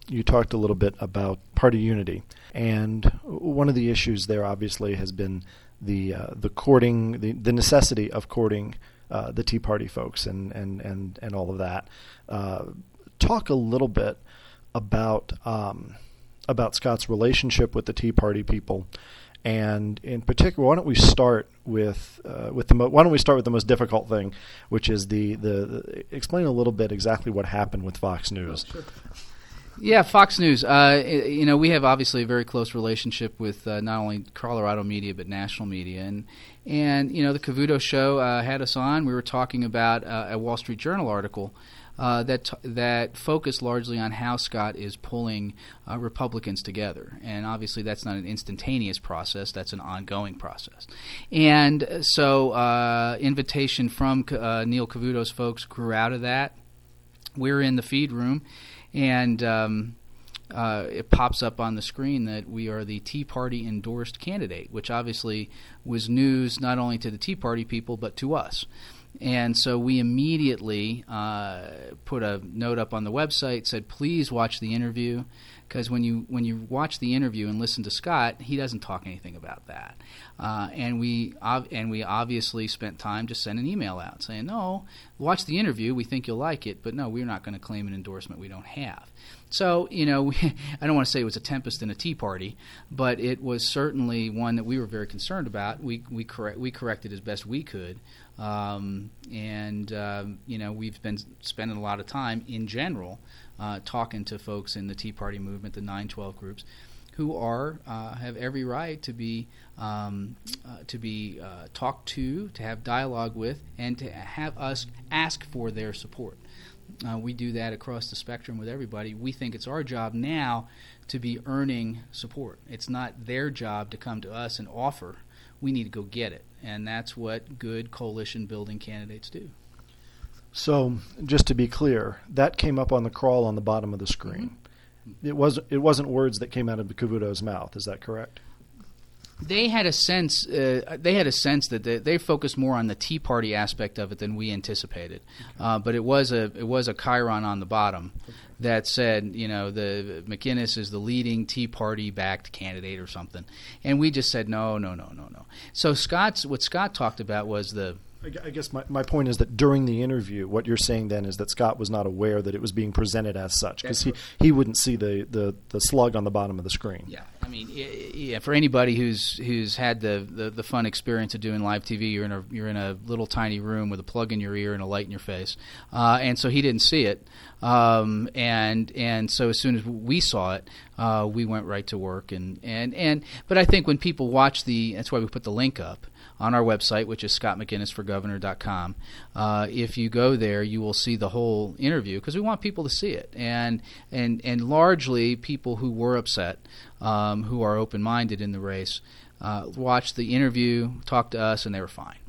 you talked a little bit about party unity, and one of the issues there obviously has been the courting, the necessity of courting the Tea Party folks and all of that. Talk a little bit about Scott's relationship with the Tea Party people, and in particular, why don't we start with the most difficult thing, which is the explain a little bit exactly what happened with Fox News. Sure. Yeah, Fox News. We have obviously a very close relationship with not only Colorado media but national media, and the Cavuto show had us on. We were talking about a Wall Street Journal article that focused largely on how Scott is pulling Republicans together, and obviously that's not an instantaneous process; that's an ongoing process. And so, invitation from Neil Cavuto's folks grew out of that. We're in the feed room. And it pops up on the screen that we are the Tea Party endorsed candidate, which obviously was news not only to the Tea Party people but to us. And so we immediately put a note up on the website, said, please watch the interview, because when you watch the interview and listen to Scott, he doesn't talk anything about that. And we obviously spent time just sending an email out saying, no, watch the interview, we think you'll like it, but no, we're not going to claim an endorsement we don't have. So, I don't want to say it was a tempest in a tea party, but it was certainly one that we were very concerned about. We corrected as best we could. We've been spending a lot of time in general talking to folks in the Tea Party movement, the 9/12 groups, who have every right to be talked to have dialogue with, and to have us ask for their support. We do that across the spectrum with everybody. We think it's our job now to be earning support. It's not their job to come to us and offer. We need to go get it, and that's what good coalition-building candidates do. So, just to be clear, that came up on the crawl on the bottom of the screen. Mm-hmm. It wasn't words that came out of Cavuto's mouth. Is that correct? They had a sense. That they focused more on the Tea Party aspect of it than we anticipated. Okay. But it was a chyron on the bottom that said, the McInnis is the leading Tea Party backed candidate or something, and we just said no. So what Scott talked about was I guess my point is that during the interview, what you're saying then is that Scott was not aware that it was being presented as such, because he wouldn't see the slug on the bottom of the screen. Yeah, I mean, for anybody who's had the fun experience of doing live TV, you're in a little tiny room with a plug in your ear and a light in your face, and so he didn't see it, and so as soon as we saw it, we went right to work, but I think when people watch that's why we put the link up on our website, which is scottmcginnisforgovernor.com. If you go there, you will see the whole interview, because we want people to see it. And largely people who were upset, who are open-minded in the race, watched the interview, talked to us, and they were fine.